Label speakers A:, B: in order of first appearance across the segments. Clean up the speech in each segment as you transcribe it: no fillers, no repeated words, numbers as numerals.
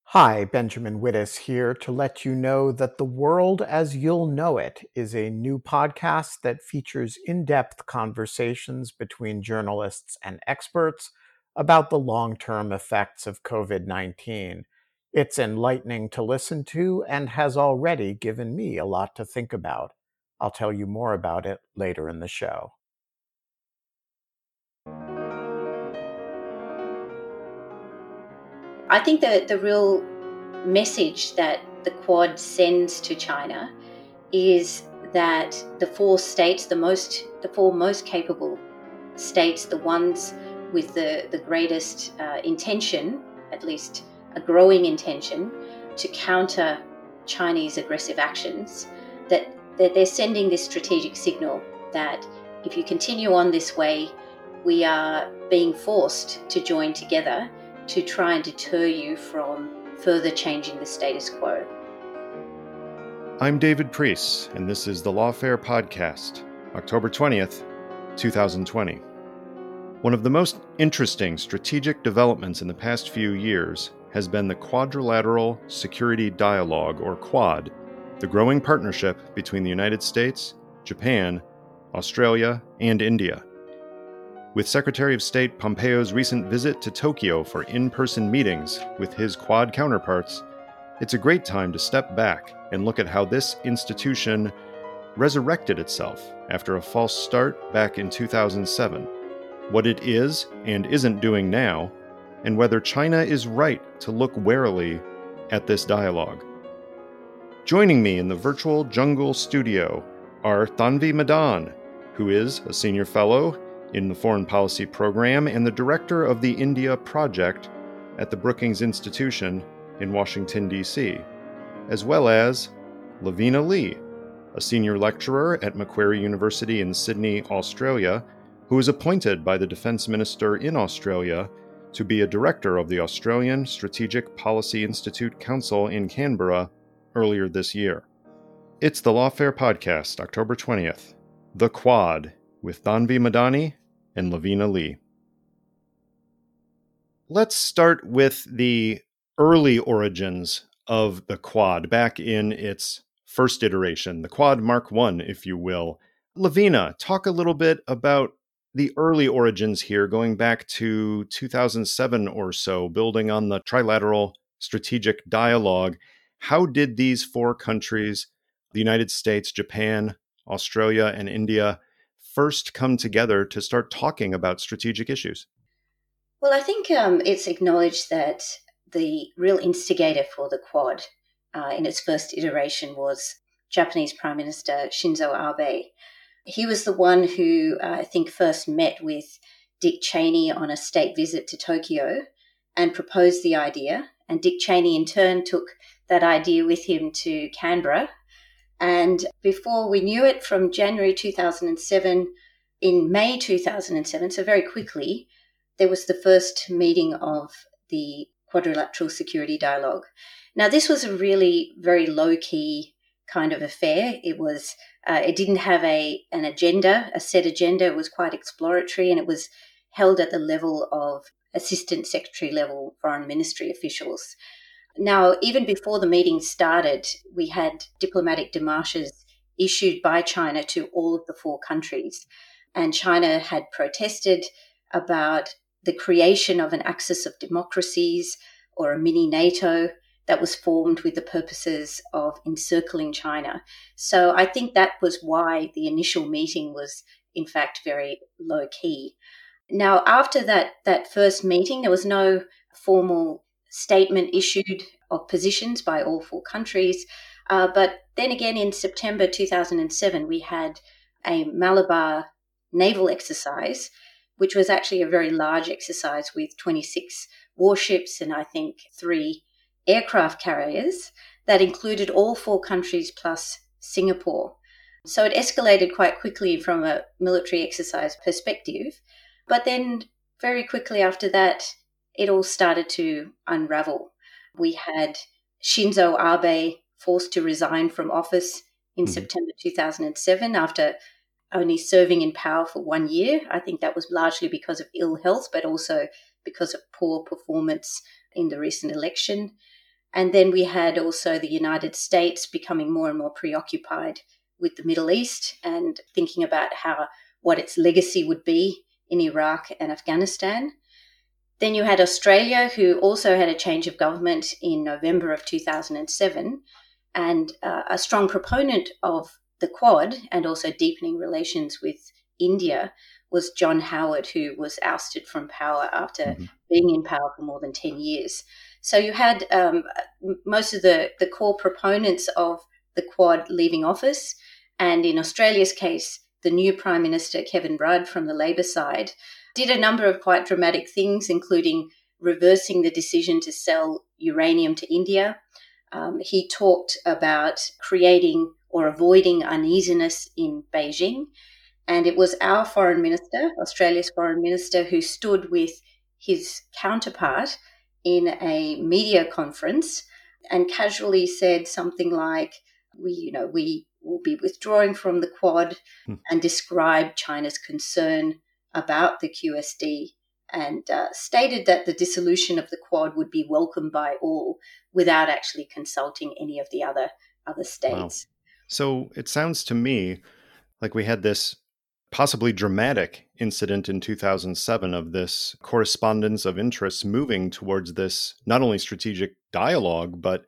A: Hi, Benjamin Wittes here to let you know that The World as You'll Know It is a new podcast that features in-depth conversations between journalists and experts about the long-term effects of COVID-19. It's enlightening to listen to and has already given me a lot to think about. I'll tell you more about it later in the show.
B: I think that the real message that the Quad sends to China is that the four states, the four most capable states, the ones with the greatest intention, at least a growing intention, to counter Chinese aggressive actions, that they're sending this strategic signal that if you continue on this way, we are being forced to join together to try and deter you from further changing the status quo.
C: I'm David Priess, and this is the Lawfare Podcast, October 20th, 2020. One of the most interesting strategic developments in the past few years has been the Quadrilateral Security Dialogue, or Quad, the growing partnership between the United States, Japan, Australia, and India. With Secretary of State Pompeo's recent visit to Tokyo for in-person meetings with his Quad counterparts, it's a great time to step back and look at how this institution resurrected itself after a false start back in 2007, what it is and isn't doing now, and whether China is right to look warily at this dialogue. Joining me in the virtual Jungle studio are Tanvi Madan, who is a senior fellow in the Foreign Policy Program and the director of the India Project at the Brookings Institution in Washington, D.C., as well as Lavina Lee, a senior lecturer at Macquarie University in Sydney, Australia, who was appointed by the Defence Minister in Australia to be a director of the Australian Strategic Policy Institute Council in Canberra earlier this year. It's the Lawfare Podcast, October 20th, The Quad, with Tanvi Madani and Lavina Lee. Let's start with the early origins of the Quad, back in its first iteration, the Quad Mark I, if you will. Lavina, talk a little bit about the early origins here, going back to 2007 or so, building on the Trilateral Strategic Dialogue. How did these four countries, the United States, Japan, Australia, and India, first come together to start talking about strategic issues?
B: Well, I think it's acknowledged that the real instigator for the Quad in its first iteration was Japanese Prime Minister Shinzo Abe. He was the one who I think first met with Dick Cheney on a state visit to Tokyo and proposed the idea. And Dick Cheney in turn took that idea with him to Canberra. And before we knew it, from January 2007, in May 2007, so very quickly, there was the first meeting of the Quadrilateral Security Dialogue. Now, this was a really very low-key kind of affair. It didn't have an agenda, a set agenda. It was quite exploratory, and it was held at the level of Assistant Secretary level Foreign Ministry officials. Now, even before the meeting started, we had diplomatic démarches issued by China to all of the four countries. And China had protested about the creation of an axis of democracies or a mini NATO that was formed with the purposes of encircling China. So I think that was why the initial meeting was, in fact, very low key. Now, after that first meeting, there was no formal statement issued of positions by all four countries. But then again, in September 2007, we had a Malabar naval exercise, which was actually a very large exercise with 26 warships and I think 3 aircraft carriers that included all four countries plus Singapore. So it escalated quite quickly from a military exercise perspective. But then very quickly after that, it all started to unravel. We had Shinzo Abe forced to resign from office in September 2007 after only serving in power for 1 year. I think that was largely because of ill health, but also because of poor performance in the recent election. And then we had also the United States becoming more and more preoccupied with the Middle East and thinking about what its legacy would be in Iraq and Afghanistan. Then you had Australia, who also had a change of government in November of 2007, and a strong proponent of the Quad and also deepening relations with India was John Howard, who was ousted from power after being in power for more than 10 years. So you had most of the core proponents of the Quad leaving office, and in Australia's case, the new Prime Minister, Kevin Rudd, from the Labor side, did a number of quite dramatic things, including reversing the decision to sell uranium to India. He talked about creating or avoiding uneasiness in Beijing. And it was our foreign minister, Australia's foreign minister, who stood with his counterpart in a media conference and casually said something like, we will be withdrawing from the Quad, and described China's concern about the QSD and stated that the dissolution of the Quad would be welcomed by all without actually consulting any of the other states.
C: Wow. So it sounds to me like we had this possibly dramatic incident in 2007 of this correspondence of interests moving towards this not only strategic dialogue, but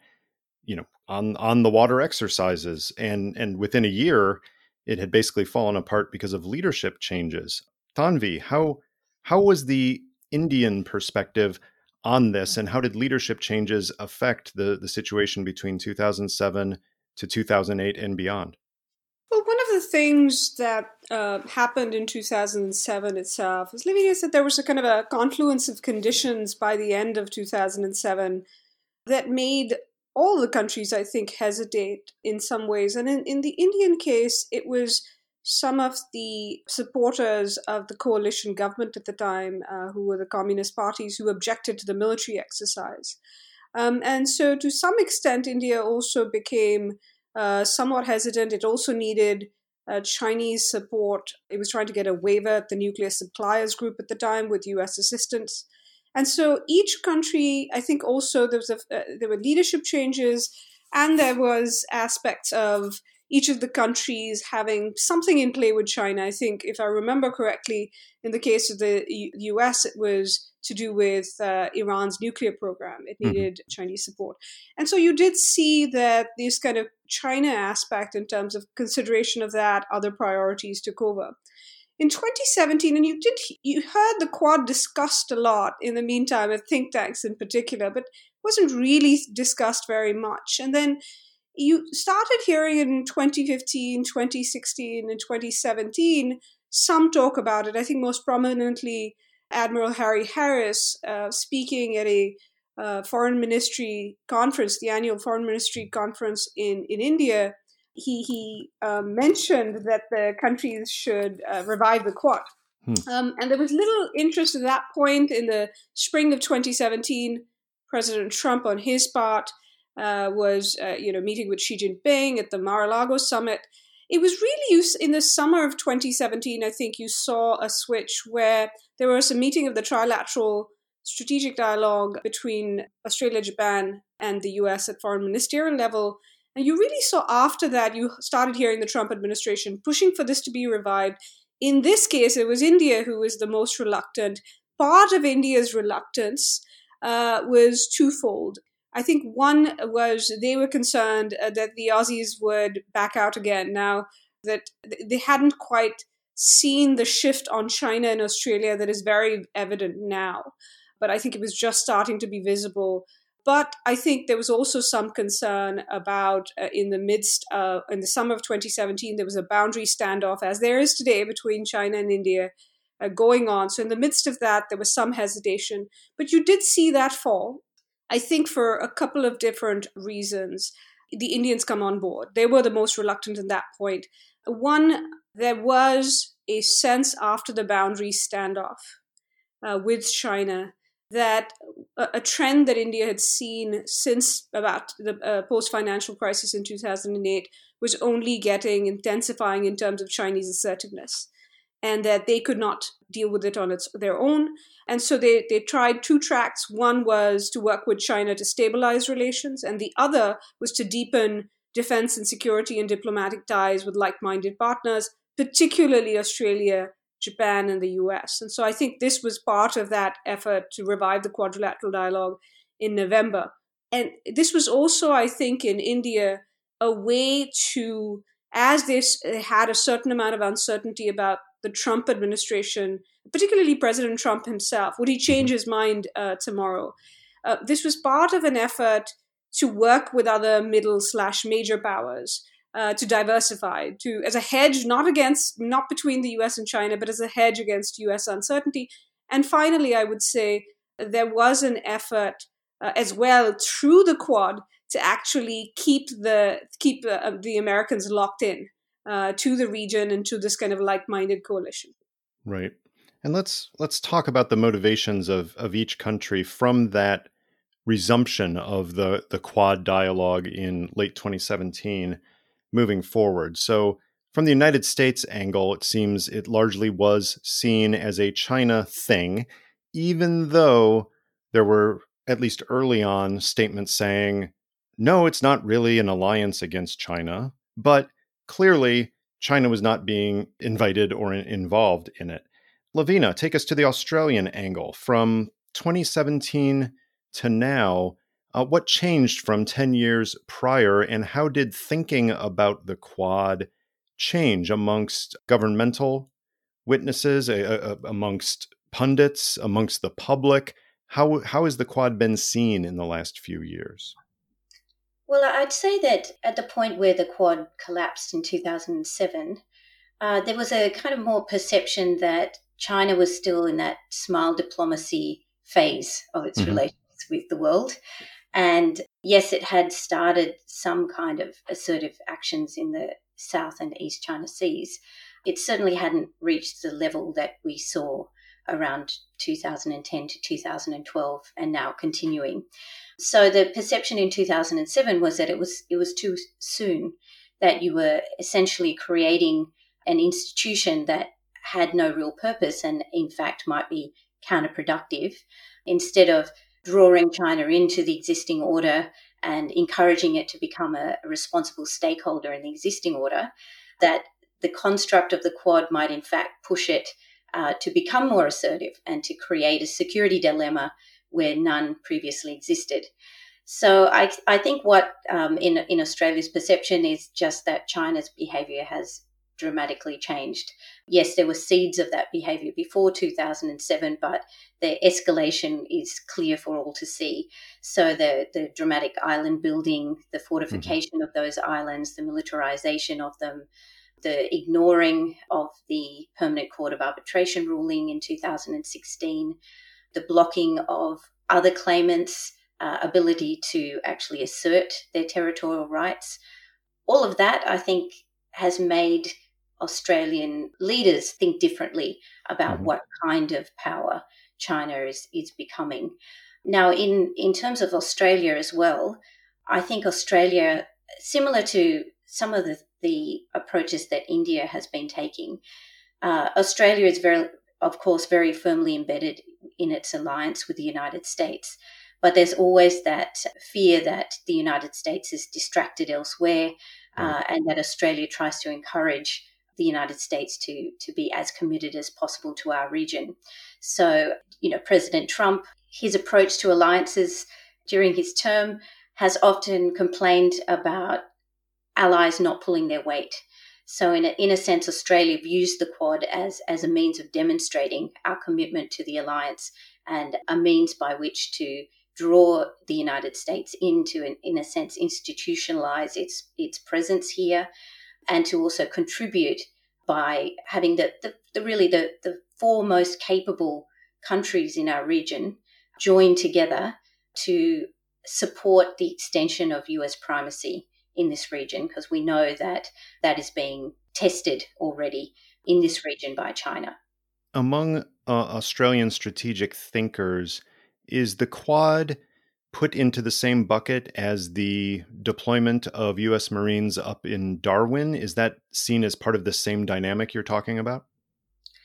C: on the water exercises. And within a year, it had basically fallen apart because of leadership changes. Tanvi, how was the Indian perspective on this, and how did leadership changes affect the situation between 2007 to 2008 and beyond?
D: Well, one of the things that happened in 2007 itself is that there was a kind of a confluence of conditions by the end of 2007 that made all the countries, I think, hesitate in some ways. And in the Indian case, it was some of the supporters of the coalition government at the time, who were the communist parties, who objected to the military exercise. And so to some extent, India also became somewhat hesitant. It also needed Chinese support. It was trying to get a waiver at the Nuclear Suppliers Group at the time with US assistance. And so each country, I think also there were leadership changes, and there was aspects of each of the countries having something in play with China. I think, if I remember correctly, in the case of the US, it was to do with Iran's nuclear program. It needed Chinese support. And so you did see that this kind of China aspect, in terms of consideration of that, other priorities took over. In 2017, and you heard the Quad discussed a lot in the meantime at think tanks in particular, but wasn't really discussed very much. And then you started hearing in 2015, 2016, and 2017 some talk about it. I think most prominently Admiral Harry Harris, speaking at a foreign ministry conference, the annual foreign ministry conference in India. He mentioned that the countries should revive the Quad. And there was little interest at that point. In the spring of 2017, President Trump, on his part, was meeting with Xi Jinping at the Mar-a-Lago summit. It was really in the summer of 2017, I think you saw a switch where there was a meeting of the trilateral strategic dialogue between Australia, Japan, and the US at foreign ministerial level. And you really saw after that, you started hearing the Trump administration pushing for this to be revived. In this case, it was India who was the most reluctant. Part of India's reluctance was twofold. I think one was they were concerned that the Aussies would back out again, now that they hadn't quite seen the shift on China and Australia that is very evident now. But I think it was just starting to be visible. But I think there was also some concern about in the summer of 2017, there was a boundary standoff, as there is today, between China and India going on. So in the midst of that, there was some hesitation. But you did see that fall, I think, for a couple of different reasons. The Indians come on board. They were the most reluctant at that point. One, there was a sense after the boundary standoff with China that a trend that India had seen since about the post-financial crisis in 2008 was only intensifying in terms of Chinese assertiveness. and that they could not deal with it on their own. And so they tried two tracks. One was to work with China to stabilize relations, and the other was to deepen defense and security and diplomatic ties with like-minded partners, particularly Australia, Japan, and the US. And so I think this was part of that effort to revive the quadrilateral dialogue in November. And this was also, I think, in India, a way to, as this had a certain amount of uncertainty about the Trump administration, particularly President Trump himself, would he change his mind tomorrow? This was part of an effort to work with other middle/major powers to diversify, as a hedge, not between the US and China, but as a hedge against US uncertainty. And finally, I would say there was an effort as well through the Quad to actually keep the Americans locked in to the region and to this kind of like-minded coalition.
C: Right. And let's talk about the motivations of each country from that resumption of the Quad dialogue in late 2017 moving forward. So from the United States angle, it seems it largely was seen as a China thing, even though there were, at least early on, statements saying, no, it's not really an alliance against China, but clearly China was not being invited or involved in it. Lavina, take us to the Australian angle. From 2017 to now, what changed from 10 years prior, and how did thinking about the Quad change amongst governmental witnesses, amongst pundits, amongst the public? How has the Quad been seen in the last few years?
B: Well, I'd say that at the point where the Quad collapsed in 2007, there was a kind of more perception that China was still in that smile diplomacy phase of its relations with the world. And yes, it had started some kind of assertive actions in the South and East China Seas. It certainly hadn't reached the level that we saw around 2010 to 2012 and now continuing. So the perception in 2007 was that it was too soon, that you were essentially creating an institution that had no real purpose and in fact might be counterproductive, instead of drawing China into the existing order and encouraging it to become a responsible stakeholder in the existing order, that the construct of the Quad might in fact push it to become more assertive and to create a security dilemma where none previously existed. So I think what in Australia's perception is just that China's behaviour has dramatically changed. Yes, there were seeds of that behaviour before 2007, but the escalation is clear for all to see. So the dramatic island building, the fortification of those islands, the militarisation of them, the ignoring of the Permanent Court of Arbitration ruling in 2016, the blocking of other claimants' ability to actually assert their territorial rights. All of that, I think, has made Australian leaders think differently about what kind of power China is becoming. Now, in terms of Australia as well, I think Australia, similar to some of the approaches that India has been taking, Australia is of course, very firmly embedded in its alliance with the United States. But there's always that fear that the United States is distracted elsewhere, and that Australia tries to encourage the United States to be as committed as possible to our region. So, President Trump, his approach to alliances during his term has often complained about allies not pulling their weight. So in a sense, Australia views the Quad as a means of demonstrating our commitment to the alliance and a means by which to draw the United States into, in a sense, institutionalize its presence here, and to also contribute by having the four most capable countries in our region join together to support the extension of US primacy in this region, because we know that is being tested already in this region by China.
C: Among Australian strategic thinkers, is the Quad put into the same bucket as the deployment of U.S. Marines up in Darwin? Is that seen as part of the same dynamic you're talking about?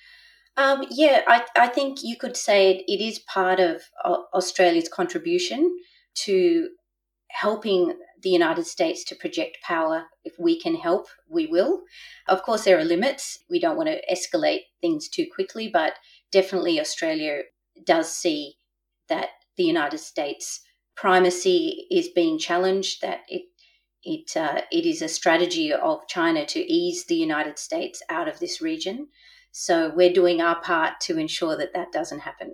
B: I think you could say it is part of Australia's contribution to helping the United States to project power. If we can help, we will. Of course, there are limits. We don't want to escalate things too quickly, but definitely Australia does see that the United States primacy is being challenged, that it is a strategy of China to ease the United States out of this region. So we're doing our part to ensure that that doesn't happen.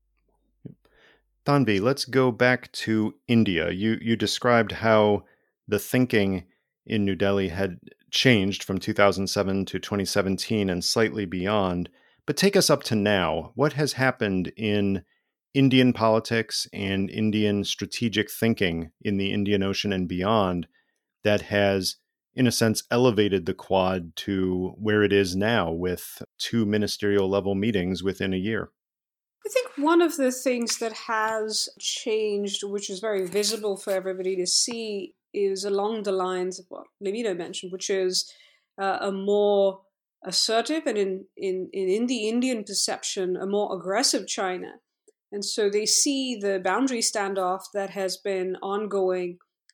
C: Tanvi, let's go back to India. You described how the thinking in New Delhi had changed from 2007 to 2017 and slightly beyond. But take us up to now. What has happened in Indian politics and Indian strategic thinking in the Indian Ocean and beyond that has, in a sense, elevated the Quad to where it is now with 2 ministerial level meetings within a year?
D: I think one of the things that has changed, which is very visible for everybody to see, is along the lines of what Levina mentioned, which is a more assertive and in the Indian perception, a more aggressive China. And so they see the boundary standoff that has been ongoing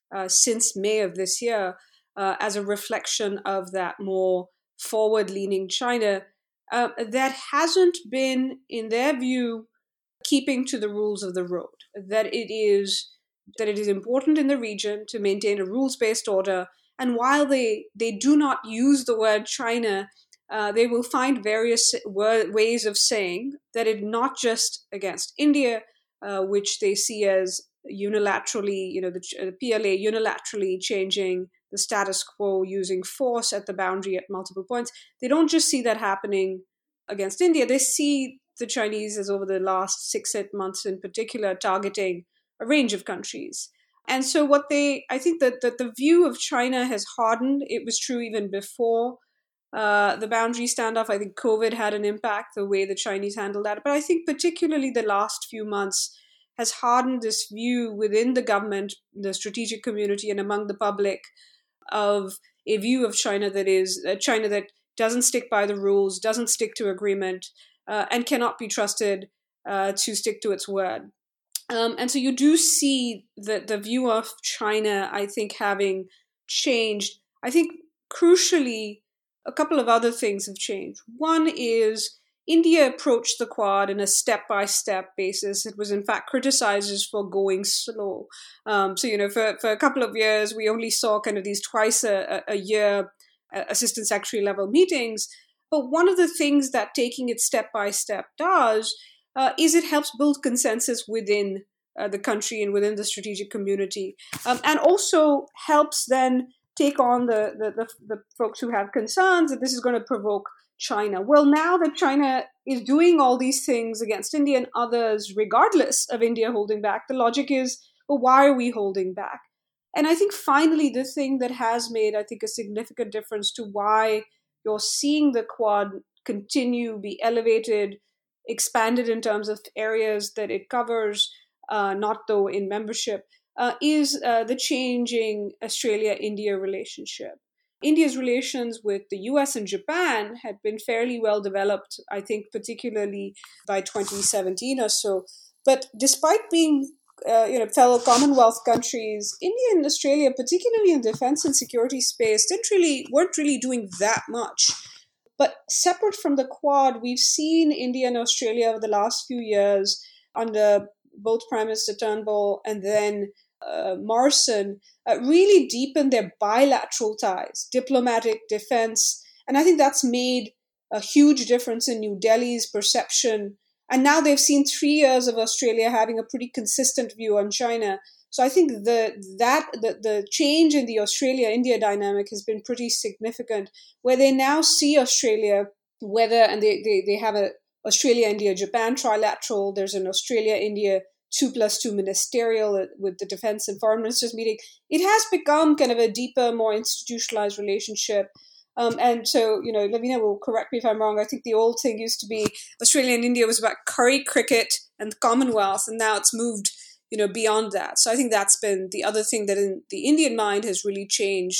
D: since May of this year as a reflection of that more forward-leaning China that hasn't been, in their view, keeping to the rules of the road. That it is important in the region to maintain a rules-based order. And while they do not use the word China, they will find various ways of saying that it's not just against India, which they see as unilaterally, the PLA unilaterally changing the status quo using force at the boundary at multiple points. They don't just see that happening against India. They see the Chinese as, over the last 6-8 months in particular, targeting a range of countries. And so I think that the view of China has hardened. It was true even before the boundary standoff. I think COVID had an impact, the way the Chinese handled that. But I think particularly the last few months has hardened this view within the government, the strategic community, and among the public of a view of China that is China that doesn't stick by the rules, doesn't stick to agreement, and cannot be trusted to stick to its word. And so you do see that the view of China, I think, having changed. I think crucially, a couple of other things have changed. One is India approached the Quad in a step-by-step basis. It was, in fact, criticized for going slow. For a couple of years, we only saw kind of these twice a year assistant secretary level meetings. But one of the things that taking it step-by-step does is it helps build consensus within the country and within the strategic community, and also helps then take on the folks who have concerns that this is going to provoke China. Well, now that China is doing all these things against India and others, regardless of India holding back, the logic is, well, why are we holding back? And I think finally the thing that has made, I think, a significant difference to why you're seeing the Quad continue, be elevated, expanded in terms of areas that it covers, not though in membership, is the changing Australia-India relationship. India's relations with the US and Japan had been fairly well developed, I think, particularly by 2017 or so. But despite being fellow Commonwealth countries, India and Australia, particularly in defense and security space, weren't really doing that much. But separate from the Quad, we've seen India and Australia over the last few years under both Prime Minister Turnbull and then Morrison really deepen their bilateral ties, diplomatic, defense. And I think that's made a huge difference in New Delhi's perception. And now they've seen 3 years of Australia having a pretty consistent view on China. So I think the change in the Australia-India dynamic has been pretty significant, where they now see Australia, and they have a Australia-India-Japan trilateral. There's an Australia-India 2+2 ministerial with the defense and foreign ministers meeting. It has become kind of a deeper, more institutionalized relationship. And so, Lavina will correct me if I'm wrong. I think the old thing used to be Australia and India was about curry cricket and the Commonwealth, and now it's moved, beyond that. So I think that's been the other thing that in the Indian mind has really changed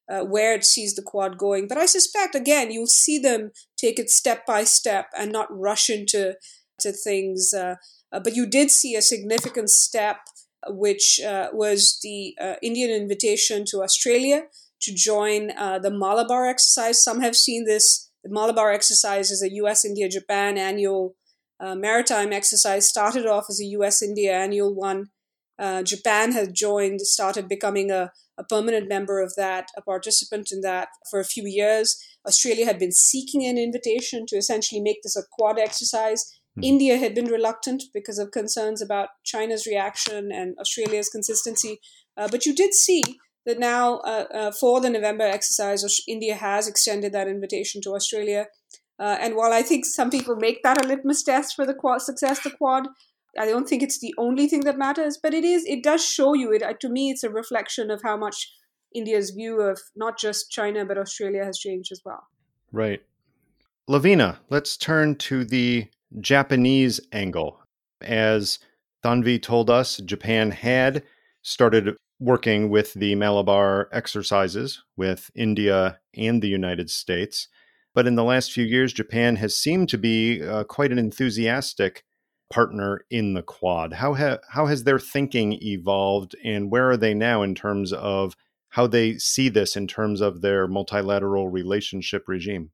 D: where it sees the Quad going. But I suspect, again, you'll see them take it step by step and not rush into things. But you did see a significant step, which was the Indian invitation to Australia to join the Malabar exercise. Some have seen this. The Malabar exercise is a US, India, Japan annual maritime exercise. Started off as a US, India annual one. Japan has joined, started becoming a permanent member of that, a participant in that for a few years. Australia had been seeking an invitation to essentially make this a Quad exercise. India had been reluctant because of concerns about China's reaction and Australia's consistency. But you did see that now for the November exercise, India has extended that invitation to Australia. And while I think some people make that a litmus test for the Quad success, the Quad, I don't think it's the only thing that matters, but it does show you, to me, it's a reflection of how much India's view of not just China, but Australia has changed as well.
C: Right. Lavina, let's turn to the Japanese angle. As Thanvi told us, Japan had started working with the Malabar exercises with India and the United States. But in the last few years, Japan has seemed to be quite an enthusiastic partner in the Quad. How has their thinking evolved, and where are they now in terms of how they see this in terms of their multilateral relationship regime?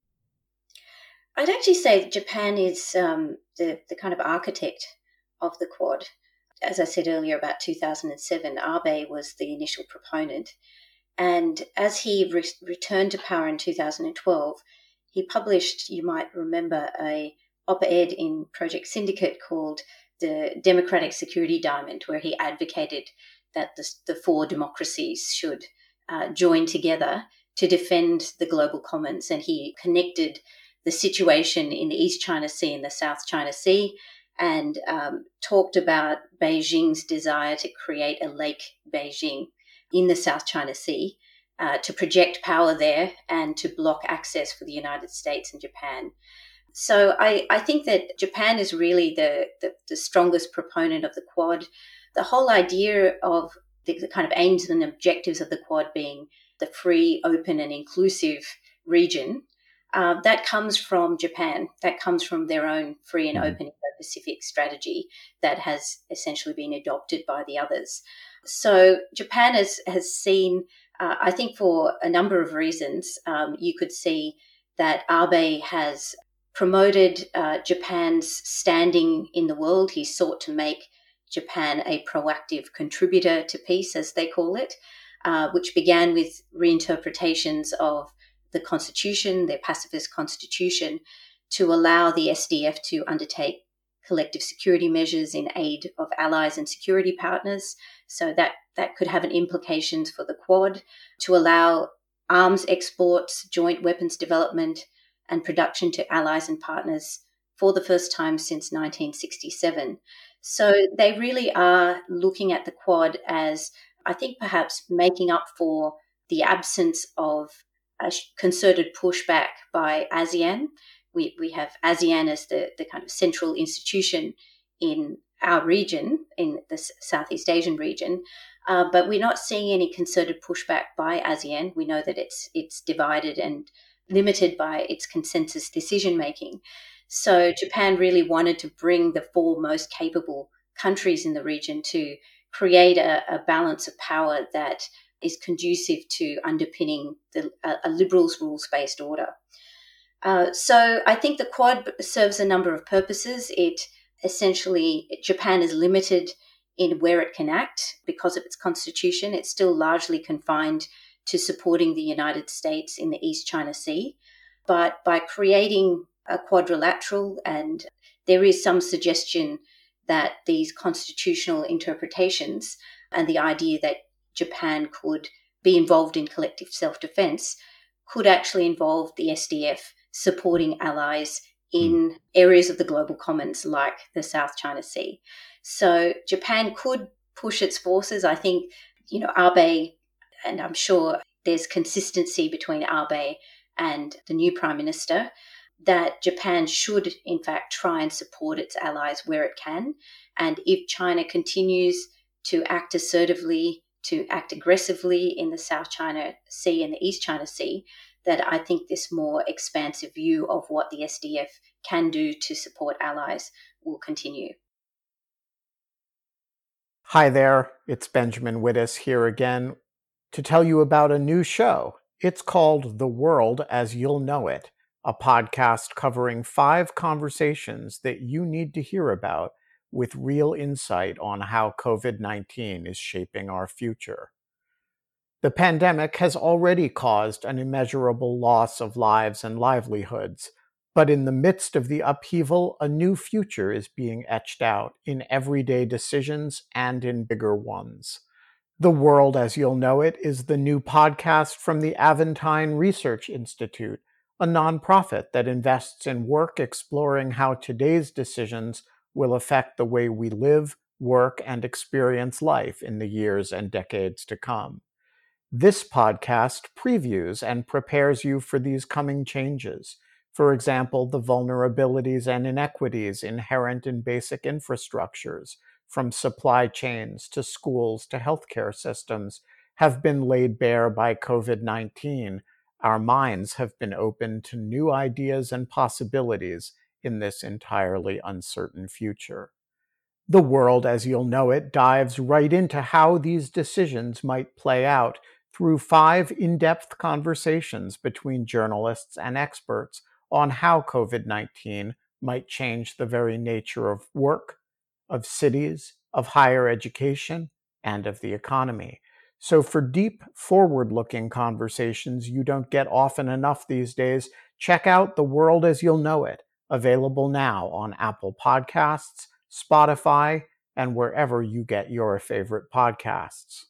B: I'd actually say that Japan is the kind of architect of the Quad. As I said earlier, about 2007, Abe was the initial proponent. And as he returned to power in 2012, he published, you might remember, a op-ed in Project Syndicate called the Democratic Security Diamond, where he advocated that the four democracies should join together to defend the global commons. And he connected the situation in the East China Sea and the South China Sea and talked about Beijing's desire to create a Lake Beijing in the South China Sea to project power there and to block access for the United States and Japan. So I think that Japan is really the strongest proponent of the Quad. The whole idea of the kind of aims and objectives of the Quad being the free, open and inclusive region, that comes from Japan. That comes from their own free and open Indo-Pacific strategy that has essentially been adopted by the others. So Japan has seen, I think for a number of reasons, you could see that Abe has promoted Japan's standing in the world. He sought to make Japan a proactive contributor to peace, as they call it, which began with reinterpretations of the constitution, their pacifist constitution, to allow the SDF to undertake collective security measures in aid of allies and security partners. So that could have an implications for the Quad, to allow arms exports, joint weapons development and production to allies and partners for the first time since 1967. So they really are looking at the Quad as, I think, perhaps making up for the absence of a concerted pushback by ASEAN. We have ASEAN as the kind of central institution in our region, in the Southeast Asian region, but we're not seeing any concerted pushback by ASEAN. We know that it's divided and limited by its consensus decision-making. So Japan really wanted to bring the four most capable countries in the region to create a balance of power that is conducive to underpinning a liberal rules-based order. So I think the Quad serves a number of purposes. Japan is limited in where it can act because of its constitution. It's still largely confined to supporting the United States in the East China Sea. But by creating a quadrilateral, and there is some suggestion that these constitutional interpretations and the idea that Japan could be involved in collective self-defense could actually involve the SDF supporting allies in areas of the global commons like the South China Sea. So Japan could push its forces. I think, Abe, and I'm sure there's consistency between Abe and the new Prime Minister, that Japan should, in fact, try and support its allies where it can. And if China continues to act assertively to act aggressively in the South China Sea and the East China Sea, that I think this more expansive view of what the SDF can do to support allies will continue.
A: Hi there, it's Benjamin Wittes here again to tell you about a new show. It's called The World as You'll Know It, a podcast covering 5 conversations that you need to hear about with real insight on how COVID-19 is shaping our future. The pandemic has already caused an immeasurable loss of lives and livelihoods, but in the midst of the upheaval, a new future is being etched out in everyday decisions and in bigger ones. The World as You'll Know It is the new podcast from the Aventine Research Institute, a nonprofit that invests in work exploring how today's decisions will affect the way we live, work, and experience life in the years and decades to come. This podcast previews and prepares you for these coming changes. For example, the vulnerabilities and inequities inherent in basic infrastructures, from supply chains to schools to healthcare systems, have been laid bare by COVID-19. Our minds have been opened to new ideas and possibilities in this entirely uncertain future. The World as You'll Know It dives right into how these decisions might play out through 5 in-depth conversations between journalists and experts on how COVID-19 might change the very nature of work, of cities, of higher education, and of the economy. So for deep, forward-looking conversations you don't get often enough these days, check out The World as You'll Know It, available now on Apple Podcasts, Spotify, and wherever you get your favorite podcasts.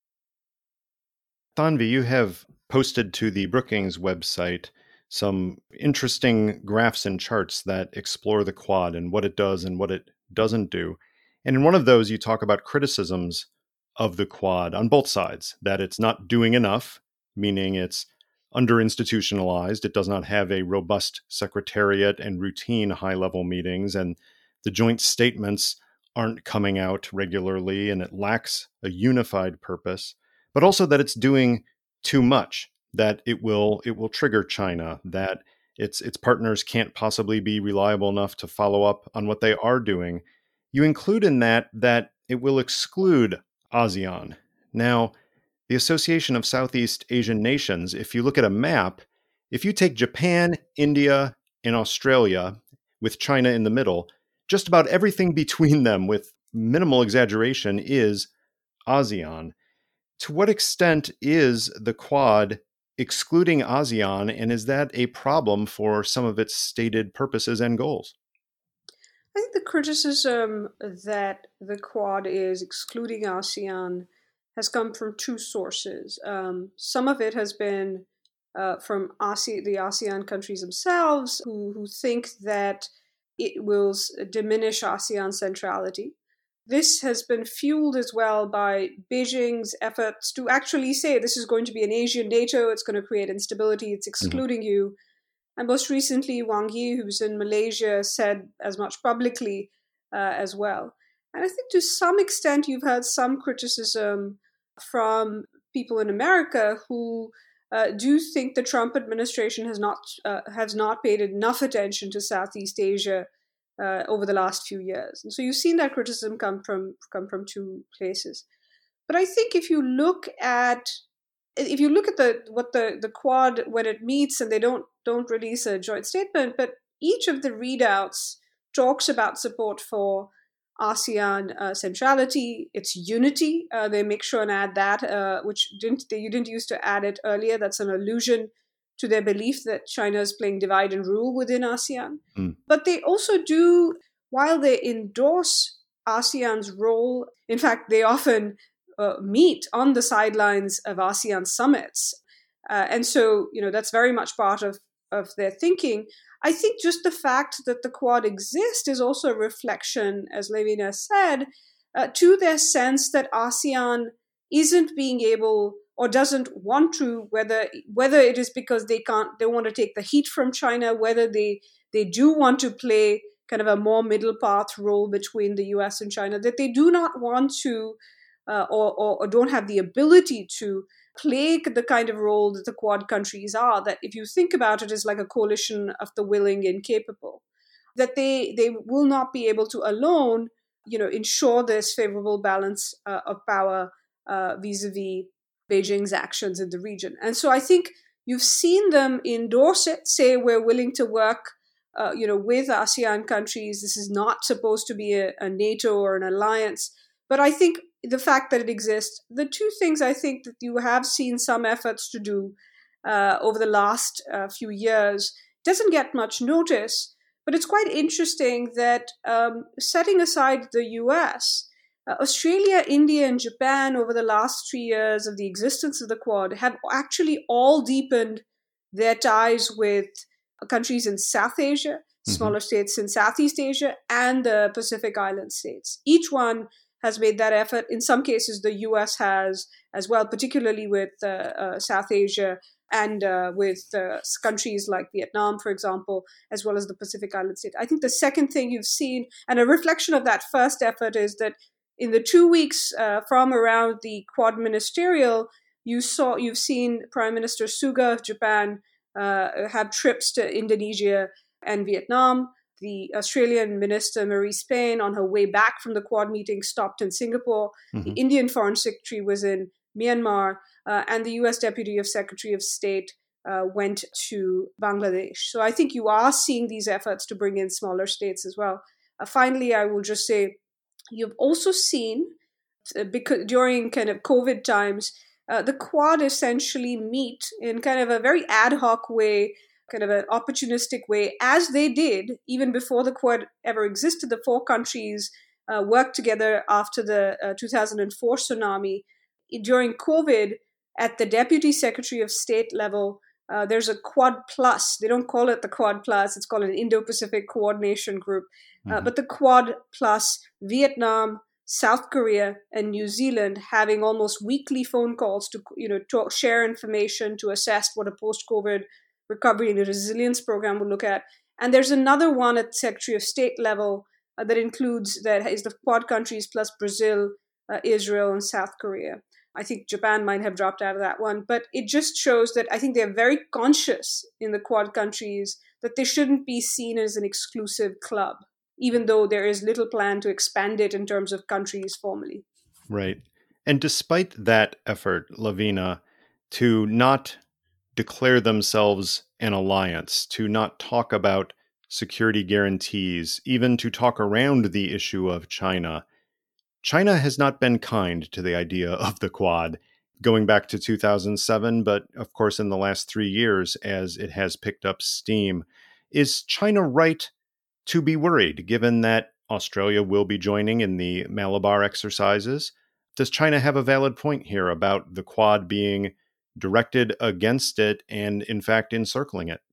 C: Thanvi, you have posted to the Brookings website some interesting graphs and charts that explore the Quad and what it does and what it doesn't do. And in one of those, you talk about criticisms of the Quad on both sides, that it's not doing enough, meaning it's under-institutionalized, it does not have a robust secretariat and routine high-level meetings, and the joint statements aren't coming out regularly, and it lacks a unified purpose, but also that it's doing too much, that it will trigger China, that its partners can't possibly be reliable enough to follow up on what they are doing. You include in that it will exclude ASEAN. Now, the Association of Southeast Asian Nations, if you look at a map, if you take Japan, India, and Australia, with China in the middle, just about everything between them, with minimal exaggeration, is ASEAN. To what extent is the Quad excluding ASEAN, and is that a problem for some of its stated purposes and goals?
D: I think the criticism that the Quad is excluding ASEAN has come from 2 sources. Some of it has been from the ASEAN countries themselves, who think that it will diminish ASEAN centrality. This has been fueled as well by Beijing's efforts to actually say this is going to be an Asian NATO, it's going to create instability, it's excluding you. And most recently, Wang Yi, who's in Malaysia, said as much publicly as well. And I think to some extent you've heard some criticism from people in America who do think the Trump administration has not paid enough attention to Southeast Asia over the last few years. And so you've seen that criticism come from 2 places. But I think if you look at what the Quad, when it meets, and they don't release a joint statement, but each of the readouts talks about support for ASEAN centrality, its unity. They make sure and add that, which you didn't used to add it earlier. That's an allusion to their belief that China is playing divide and rule within ASEAN. But they also do, while they endorse ASEAN's role, in fact, they often meet on the sidelines of ASEAN summits. And so, that's very much part of their thinking. I think just the fact that the Quad exists is also a reflection, as Levina said, to their sense that ASEAN isn't being able or doesn't want to, whether it is because they want to take the heat from China, whether they do want to play kind of a more middle path role between the US and China, that they do not want to or don't have the ability to play the kind of role that the Quad countries are, that if you think about it as like a coalition of the willing and capable, that they will not be able to alone, ensure this favorable balance of power vis-a-vis Beijing's actions in the region. And so I think you've seen them endorse it, say we're willing to work with ASEAN countries. This is not supposed to be a NATO or an alliance. But I think the fact that it exists, the two things I think that you have seen some efforts to do over the last few years doesn't get much notice. But it's quite interesting that setting aside the US, Australia, India, and Japan over the last 3 years of the existence of the Quad have actually all deepened their ties with countries in South Asia, smaller states in Southeast Asia, and the Pacific Island states. Each one has made that effort. In some cases, the US has as well, particularly with South Asia and with countries like Vietnam, for example, as well as the Pacific Island state. I think the second thing you've seen, and a reflection of that first effort, is that in the 2 weeks from around the Quad ministerial, you've seen Prime Minister Suga of Japan have trips to Indonesia and Vietnam. The Australian Minister Marise Payne, on her way back from the Quad meeting, stopped in Singapore. The Indian Foreign Secretary was in Myanmar, and the US Deputy Secretary of State went to Bangladesh. So I think you are seeing these efforts to bring in smaller states as well. Finally, I will just say, you've also seen, because during kind of COVID times, the Quad essentially meet in kind of a very ad hoc way, kind of an opportunistic way, as they did even before the Quad ever existed. The four countries worked together after the 2004 tsunami. During COVID, at the Deputy Secretary of State level, there's a Quad Plus. They don't call it the Quad Plus. It's called an Indo-Pacific Coordination Group. But the Quad Plus, Vietnam, South Korea, and New Zealand having almost weekly phone calls to share information, to assess what a post-COVID recovery and resilience program will look at. And there's another one at Secretary of State level that is the Quad countries plus Brazil, Israel, and South Korea. I think Japan might have dropped out of that one, but it just shows that I think they're very conscious in the Quad countries that they shouldn't be seen as an exclusive club, even though there is little plan to expand it in terms of countries formally.
C: Right. And despite that effort, Lavina, to not declare themselves an alliance, to not talk about security guarantees, even to talk around the issue of China, China has not been kind to the idea of the Quad, going back to 2007, but of course in the last 3 years as it has picked up steam. Is China right to be worried, given that Australia will be joining in the Malabar exercises? Does China have a valid point here about the Quad being directed against it and, in fact, encircling it?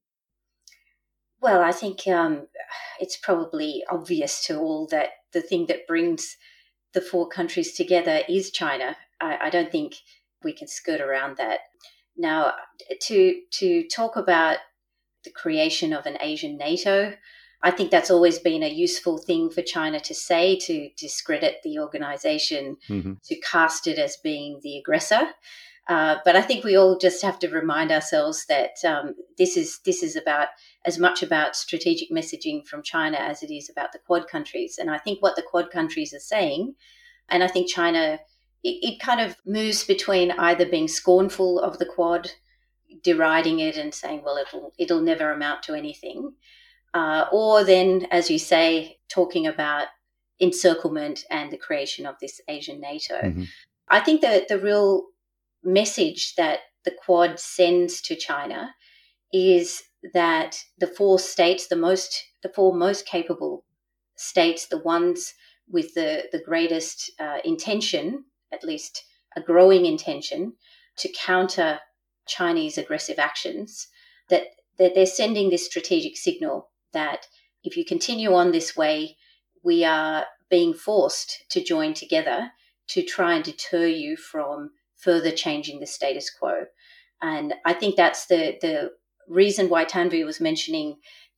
B: Well, I think it's probably obvious to all that the thing that brings the four countries together is China. I don't think we can skirt around that. Now, to talk about the creation of an Asian NATO, I think that's always been a useful thing for China to say, to discredit the organization, to cast it as being the aggressor. But I think we all just have to remind ourselves that this is about as much about strategic messaging from China as it is about the Quad countries. And I think what the Quad countries are saying, and I think China, it kind of moves between either being scornful of the Quad, deriding it and saying, well, it'll never amount to anything, or then, as you say, talking about encirclement and the creation of this Asian NATO. I think that the real message that the Quad sends to China is that the four states, the four most capable states, the ones with the greatest intention, at least a growing intention, to counter Chinese aggressive actions, that they're sending this strategic signal that if you continue on this way, we are being forced to join together to try and deter you from further changing the status quo. And I think that's the reason why Tanvi was mentioning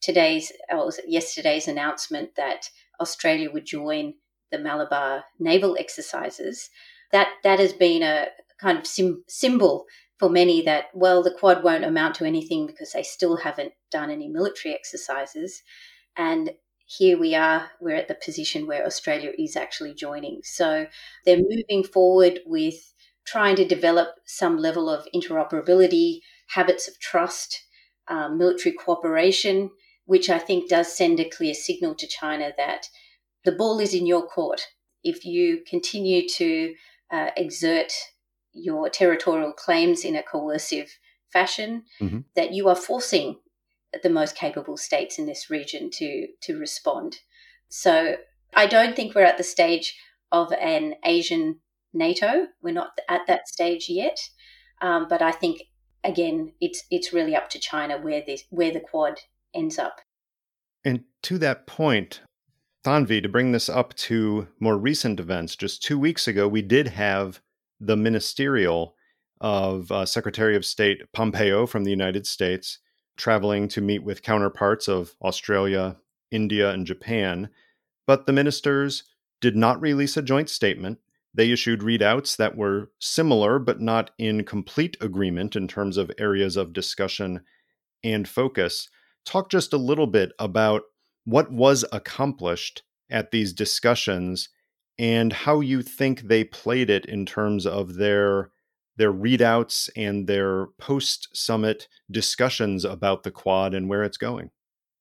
B: yesterday's announcement that Australia would join the Malabar naval exercises. that has been a kind of symbol for many that, well, the Quad won't amount to anything because they still haven't done any military exercises. And here we are, we're at the position where Australia is actually joining. So they're moving forward with trying to develop some level of interoperability, habits of trust, military cooperation, which I think does send a clear signal to China that the ball is in your court. If you continue to exert your territorial claims in a coercive fashion, that you are forcing the most capable states in this region to respond. So I don't think we're at the stage of an Asian NATO. We're not at that stage yet. But I think, again, it's really up to China where the Quad ends up.
C: And to that point, Thanvi, to bring this up to more recent events, just 2 weeks ago, we did have the ministerial of Secretary of State Pompeo from the United States traveling to meet with counterparts of Australia, India, and Japan. But the ministers did not release a joint statement. They issued readouts that were similar, but not in complete agreement in terms of areas of discussion and focus. Talk just a little bit about what was accomplished at these discussions and how you think they played it in terms of their readouts and their post-summit discussions about the Quad and where it's going.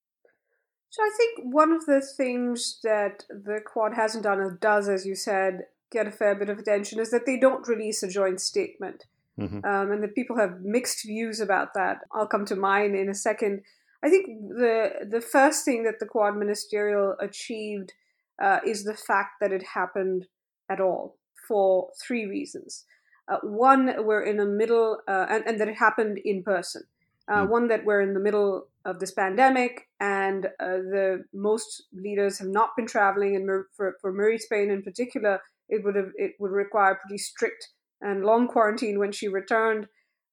D: So I think one of the things that the Quad hasn't done, or does, as you said, get a fair bit of attention, is that they don't release a joint statement. And that people have mixed views about that. I'll come to mine in a second. I think the first thing that the Quad ministerial achieved is the fact that it happened at all for three reasons. One, we're in the middle, and that it happened in person. One, that we're in the middle of this pandemic, and the most leaders have not been traveling, and for Marie Spain in particular, it would require pretty strict and long quarantine when she returned,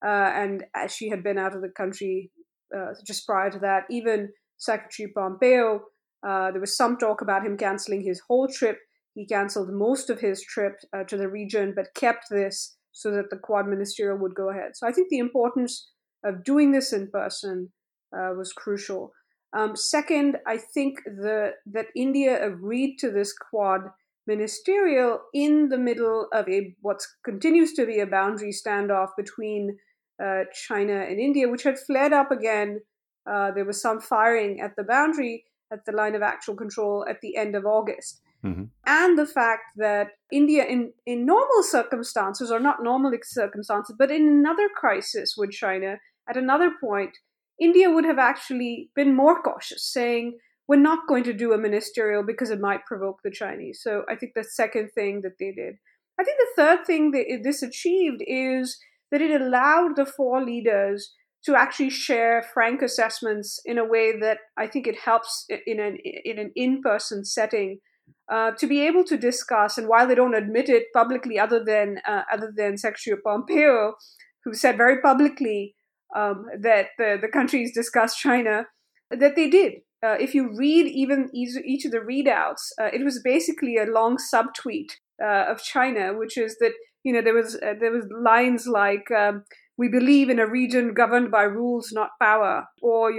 D: and as she had been out of the country just prior to that. Even Secretary Pompeo, there was some talk about him canceling his whole trip. He canceled most of his trip to the region, but kept this so that the Quad ministerial would go ahead. So I think the importance of doing this in person was crucial. Second, I think that India agreed to this Quad ministerial in the middle of what continues to be a boundary standoff between China and India, which had flared up again. There was some firing at the boundary, at the line of actual control at the end of August. And the fact that India, in normal circumstances, or not normal circumstances, but in another crisis with China, at another point, India would have actually been more cautious, saying, we're not going to do a ministerial because it might provoke the Chinese. So I think the second thing that they did. I think the third thing that this achieved is that it allowed the four leaders to actually share frank assessments in a way that I think it helps in an in-person setting to be able to discuss. And while they don't admit it publicly, other than Secretary Pompeo, who said very publicly that the countries discussed China, that they did. If you read even each of the readouts, it was basically a long subtweet of China, which is that there was lines like we believe in a region governed by rules, not power, or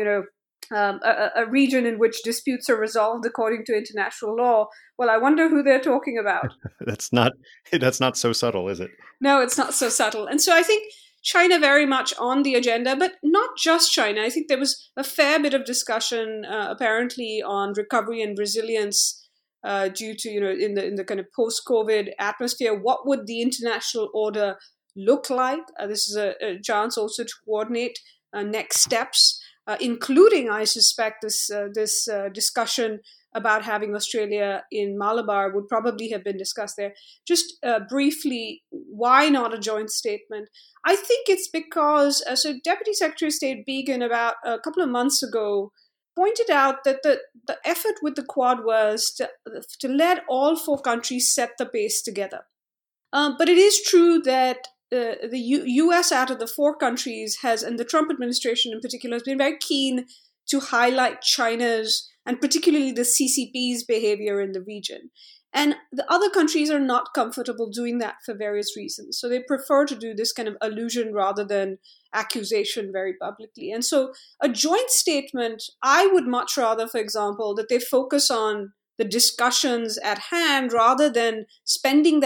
D: a region in which disputes are resolved according to international law. Well, I wonder who they're talking about.
C: That's not so subtle, is it?
D: No, it's not so subtle. And so I think China very much on the agenda, but not just China. I think there was a fair bit of discussion, apparently, on recovery and resilience due to, in the kind of post-COVID atmosphere. What would the international order look like? This is a chance also to coordinate next steps, including, I suspect, this discussion about having Australia in Malabar would probably have been discussed there. Just briefly, why not a joint statement? I think it's because, so Deputy Secretary of State Began about a couple of months ago pointed out that the effort with the Quad was to let all four countries set the pace together. But it is true that the U.S. out of the four countries has, and the Trump administration in particular, has been very keen to highlight China's and particularly the CCP's behavior in the region. And the other countries are not comfortable doing that for various reasons. So they prefer to do this kind of allusion rather than accusation very publicly. And so a joint statement, I would much rather, for example, that they focus on the discussions at hand rather than spending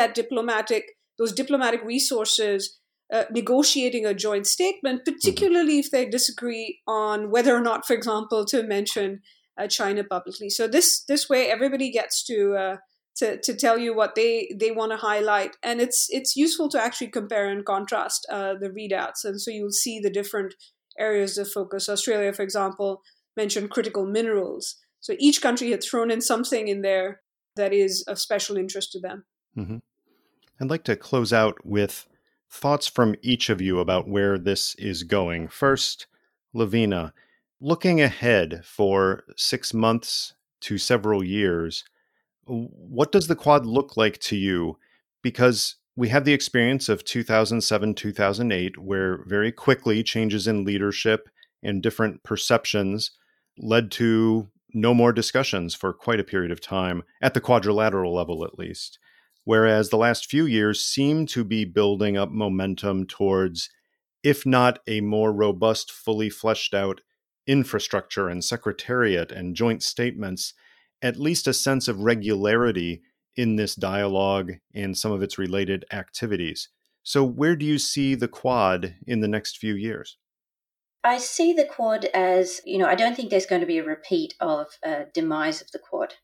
D: those diplomatic resources negotiating a joint statement, particularly if they disagree on whether or not, for example, to mention China publicly. So this way, everybody gets to tell you what they want to highlight, and it's useful to actually compare and contrast the readouts, and so you'll see the different areas of focus. Australia, for example, mentioned critical minerals. So each country had thrown in something in there that is of special interest to them.
C: Mm-hmm. I'd like to close out with thoughts from each of you about where this is going. First, Lavina, looking ahead for 6 months to several years, what does the Quad look like to you? Because we have the experience of 2007, 2008, where very quickly changes in leadership and different perceptions led to no more discussions for quite a period of time, at the quadrilateral level at least. Whereas the last few years seem to be building up momentum towards, if not a more robust, fully fleshed out infrastructure and secretariat and joint statements, at least a sense of regularity in this dialogue and some of its related activities. So where do you see the Quad in the next few years?
B: I see the Quad as, I don't think there's going to be a repeat of a demise of the Quad.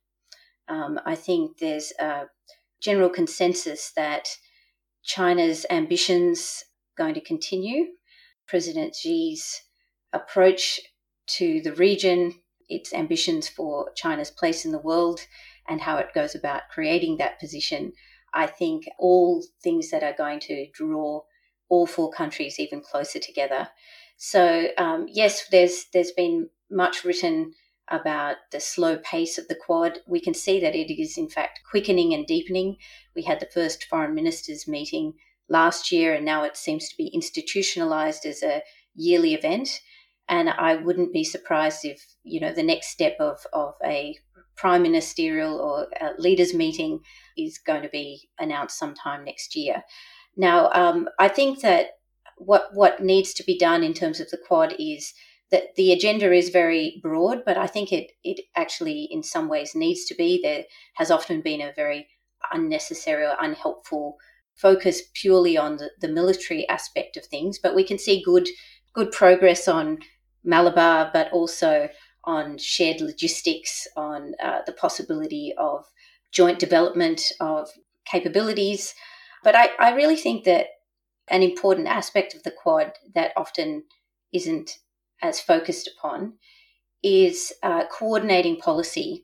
B: I think there's a general consensus that China's ambitions are going to continue. President Xi's approach to the region, its ambitions for China's place in the world, and how it goes about creating that position, I think all things that are going to draw all four countries even closer together. So, yes, there's been much written about the slow pace of the Quad. We can see that it is, in fact, quickening and deepening. We had the first foreign ministers meeting last year, and now it seems to be institutionalized as a yearly event. And I wouldn't be surprised if, the next step of a prime ministerial or a leaders meeting is going to be announced sometime next year. Now, I think that what needs to be done in terms of the Quad is that the agenda is very broad, but I think it actually in some ways needs to be. There has often been a very unnecessary or unhelpful focus purely on the military aspect of things, but we can see good progress on Malabar, but also on shared logistics, on the possibility of joint development of capabilities. But I really think that an important aspect of the Quad that often isn't as focused upon is coordinating policy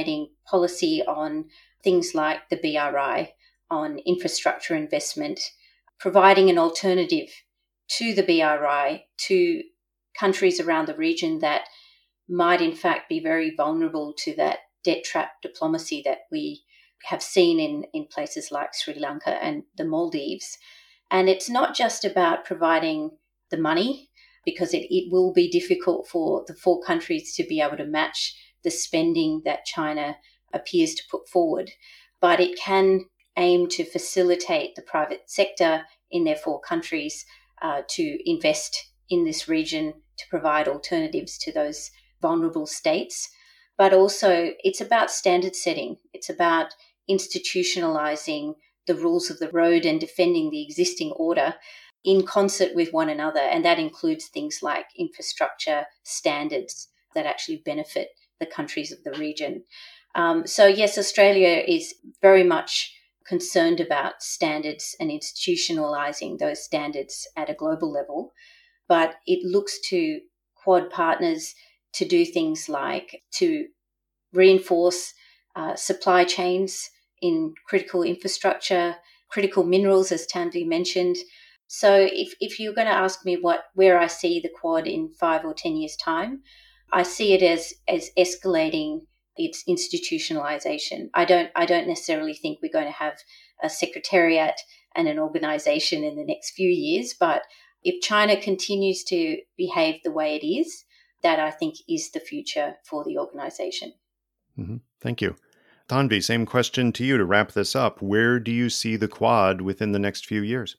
B: on things like the BRI, on infrastructure investment, providing an alternative to the BRI to countries around the region that might in fact be very vulnerable to that debt trap diplomacy that we have seen in places like Sri Lanka and the Maldives. And it's not just about providing the money, because it will be difficult for the four countries to be able to match the spending that China appears to put forward, but it can aim to facilitate the private sector in their four countries to invest in this region, to provide alternatives to those vulnerable states. But also it's about standard setting. It's about institutionalizing the rules of the road and defending the existing order in concert with one another. And that includes things like infrastructure standards that actually benefit the countries of the region. So yes, Australia is very much concerned about standards and institutionalizing those standards at a global level. But it looks to Quad partners to do things like to reinforce supply chains in critical infrastructure, critical minerals, as Tanvi mentioned. So if you're going to ask me where I see the Quad in 5 or 10 years' time, I see it as escalating its institutionalization. I don't necessarily think we're going to have a secretariat and an organization in the next few years, but if China continues to behave the way it is, that I think is the future for the organization.
C: Mm-hmm. Thank you. Tanvi, same question to you to wrap this up. Where do you see the Quad within the next few years?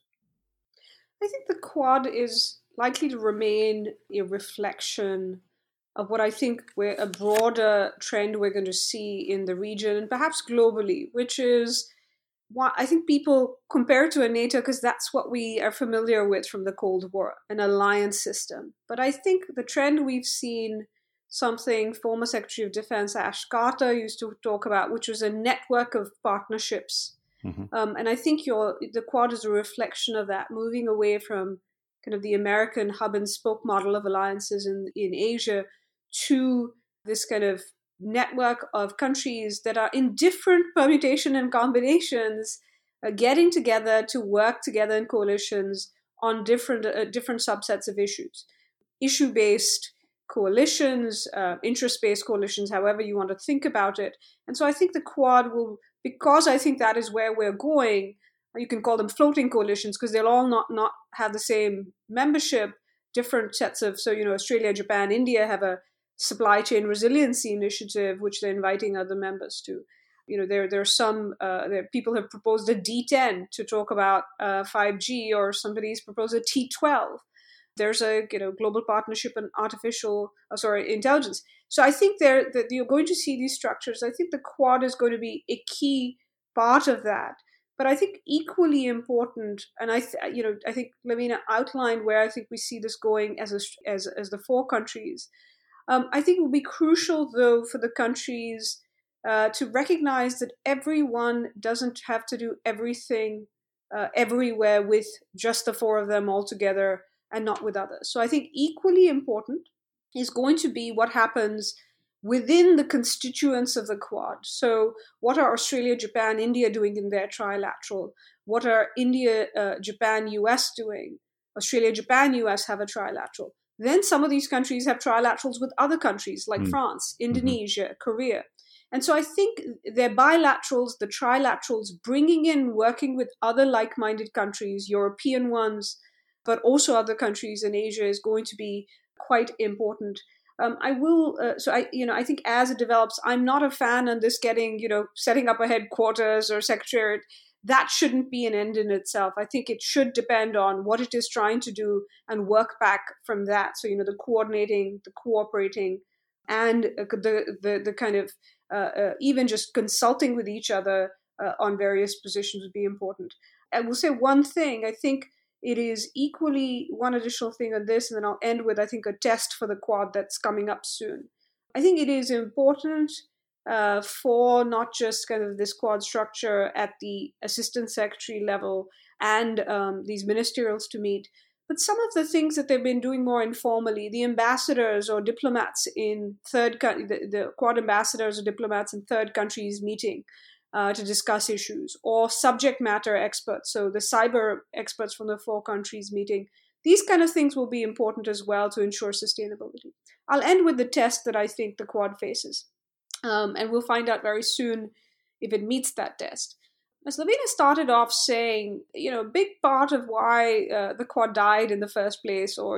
D: I think the Quad is likely to remain a reflection of what I think we're a broader trend we're going to see in the region and perhaps globally, which is why I think people compare it to a NATO because that's what we are familiar with from the Cold War, an alliance system. But I think the trend we've seen, something former Secretary of Defense Ash Carter used to talk about, which was a network of partnerships. And I think the Quad is a reflection of that, moving away from kind of the American hub and spoke model of alliances in Asia to this kind of network of countries that are in different permutation and combinations, getting together to work together in coalitions on different subsets of issues, issue-based coalitions, interest-based coalitions, however you want to think about it. And so I think the Quad will, because I think that is where we're going, you can call them floating coalitions because they'll all not have the same membership, different sets of, so, Australia, Japan, India have a supply chain resiliency initiative, which they're inviting other members to. There are some people have proposed a D10 to talk about 5G, or somebody's proposed a T12. There's a global partnership on intelligence. So I think that you're going to see these structures. I think the Quad is going to be a key part of that. But I think equally important, and I think Lavina outlined where I think we see this going as the four countries. I think it will be crucial, though, for the countries to recognize that everyone doesn't have to do everything everywhere with just the four of them all together and not with others. So I think equally important is going to be what happens within the constituents of the Quad. So what are Australia, Japan, India doing in their trilateral? What are India, Japan, US doing? Australia, Japan, US have a trilateral. Then some of these countries have trilaterals with other countries like France, Indonesia, Korea. And so I think their bilaterals, the trilaterals, bringing in, working with other like-minded countries, European ones, but also other countries in Asia, is going to be quite important. I think as it develops, I'm not a fan on this setting up a headquarters or secretariat. That shouldn't be an end in itself. I think it should depend on what it is trying to do and work back from that. So, the coordinating, the cooperating, and the kind of even just consulting with each other on various positions would be important. I will say one thing. I think it is equally one additional thing on this, and then I'll end with, I think, a test for the Quad that's coming up soon. I think it is important for not just kind of this Quad structure at the assistant secretary level and these ministerials to meet, but some of the things that they've been doing more informally, the ambassadors or diplomats in the Quad ambassadors or diplomats in third countries meeting to discuss issues, or subject matter experts, so the cyber experts from the four countries meeting. These kind of things will be important as well to ensure sustainability. I'll end with the test that I think the Quad faces. And we'll find out very soon if it meets that test. As Lavina started off saying, a big part of why the Quad died in the first place, or,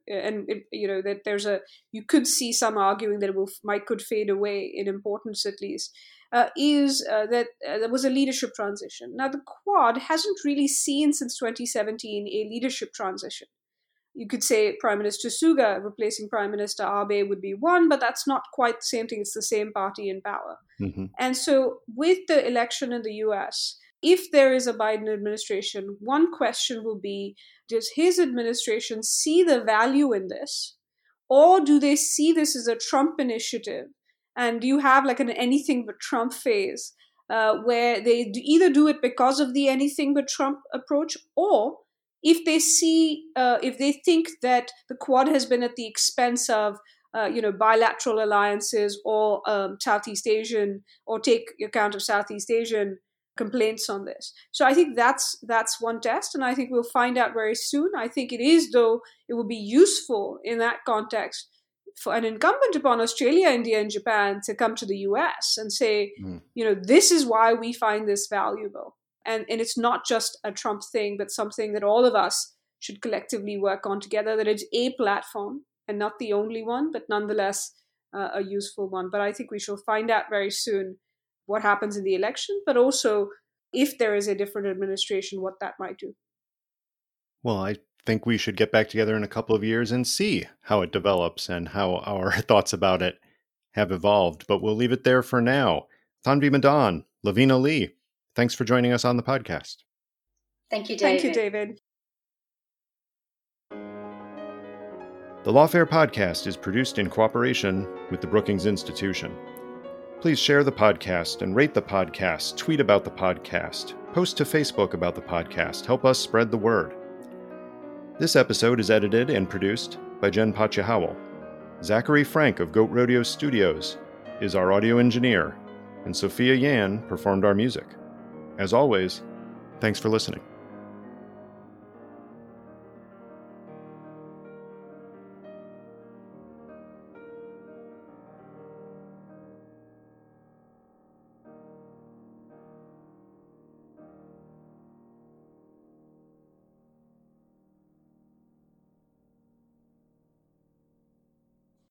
D: that you could see some arguing that it could fade away in importance at least, is that there was a leadership transition. Now, the Quad hasn't really seen since 2017 a leadership transition. You could say Prime Minister Suga replacing Prime Minister Abe would be one, but that's not quite the same thing. It's the same party in power. Mm-hmm. And so with the election in the US, if there is a Biden administration, one question will be, does his administration see the value in this? Or do they see this as a Trump initiative? And do you have like an anything but Trump phase where they either do it because of the anything but Trump approach, or if they think that the Quad has been at the expense of bilateral alliances or Southeast Asian, or take account of Southeast Asian complaints on this. So I think that's one test, and I think we'll find out very soon. I think it will be useful in that context for an incumbent upon Australia, India, and Japan to come to the US and say, this is why we find this valuable. And it's not just a Trump thing, but something that all of us should collectively work on together, that it's a platform and not the only one, but nonetheless a useful one. But I think we shall find out very soon what happens in the election, but also if there is a different administration, what that might do.
C: Well, I think we should get back together in a couple of years and see how it develops and how our thoughts about it have evolved. But we'll leave it there for now. Tanvi Madan, Lavina Lee, thanks for joining us on the podcast.
B: Thank you, David.
D: Thank you, David.
C: The Lawfare podcast is produced in cooperation with the Brookings Institution. Please share the podcast and rate the podcast, tweet about the podcast, post to Facebook about the podcast, help us spread the word. This episode is edited and produced by Jen Patja-Howell. Zachary Frank of Goat Rodeo Studios is our audio engineer, and Sophia Yan performed our music. As always, thanks for listening.